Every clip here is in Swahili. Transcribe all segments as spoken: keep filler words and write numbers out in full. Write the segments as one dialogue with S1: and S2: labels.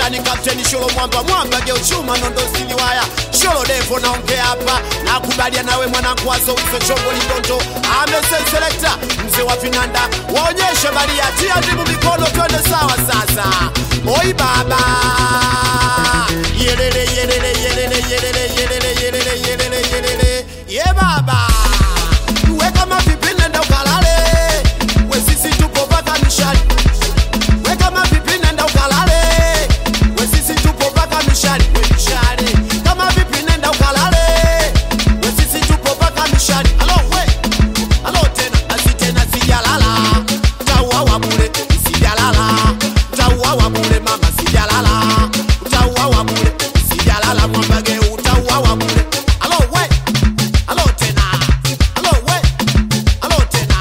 S1: yani Captain Sholo Mwamba Mwamba geo chuma nondo siliwaya Sholo Devo naongea hapa nakubalia nawe mwanangu wazo uso chongo ligonto amese selector mzee wa vinanda waonyeshe balia tia ndimu mikono twende sawa sasa oi baba yelele yelele yelele yelele yelele yelele yelele yelele ye baba we kama vipi nenda ukalale we sisi tupo paka mishali we kama vipi nenda ukalale we sisi tupo paka mishali we mishali kama vipi nenda ukalale we sisi tupo paka mishali alo we alo tena asitena sijalala taua wa bure sijalala taua wa bure mama sijalala taua wa bure sijalala mwambage utaua wa bure alo we alo tena alo we alo tena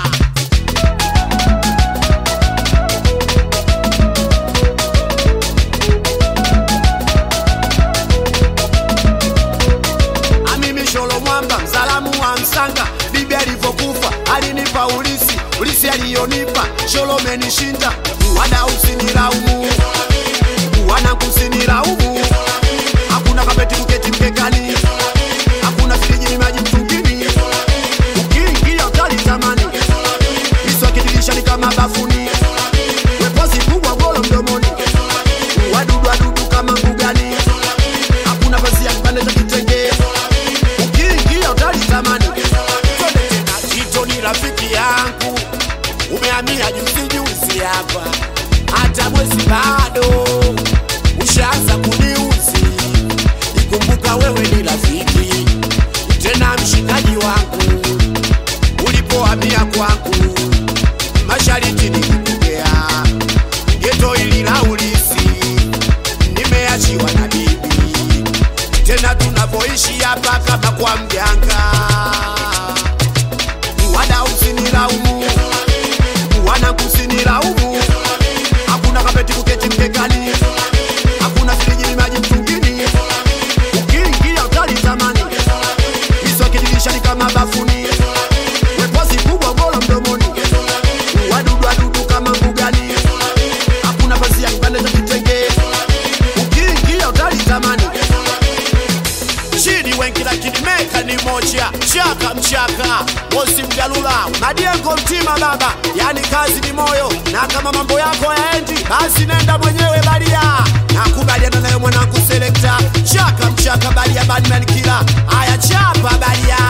S1: Amimi Sholo Mwamba msalamu wa Msanga bibi alivyokufa alinipa ulisi ulisi alionipa Sholo menishinda wana usinilaumu wana kusinilaumu hakuna kapeti kuketi mkekani hakuna friji ni maji mtungini ukiingia utali tamani Iso kidilisha ni kama bafuni wepozi kubwa golo mdomoni wadudu wadudu kama mbugani hakuna basi ya kipande cha kitenge ukiingia utali tamani twende tena Tito ni rafiki yangu umehamia juzi juzi hapa hata mwezi bado ushaanza kuniuzi ikumbuka wewe ni rafiki tena mshikaji wangu ulipohamia kwangu mashariti nikupokea geto ili la ulisi nimeachiwa na bibi tena tunavoishi hapa kama kwa mganga wada usinilaumu wana kusinilaumu hakuna kapeti kuketi mkekani hakuna friji ni maji mtungini ukiingia utali tamani Iso kidilisha ni kama bafuni wepozi kubwa golo mdomoni wadudu wadudu kama mbugani hakuna basi ya kipande cha kitenge ukiingia utali tamani chini wengi lakini meka ni moja chaka mchaka bosi mgalula madiengo mtima baba yani kazi ni moyo na kama mambo yako yaendi basi nenda mwenyewe balia nakubaliana nayo mwanangu selector chaka mchaka balia badman kila aya chapa balia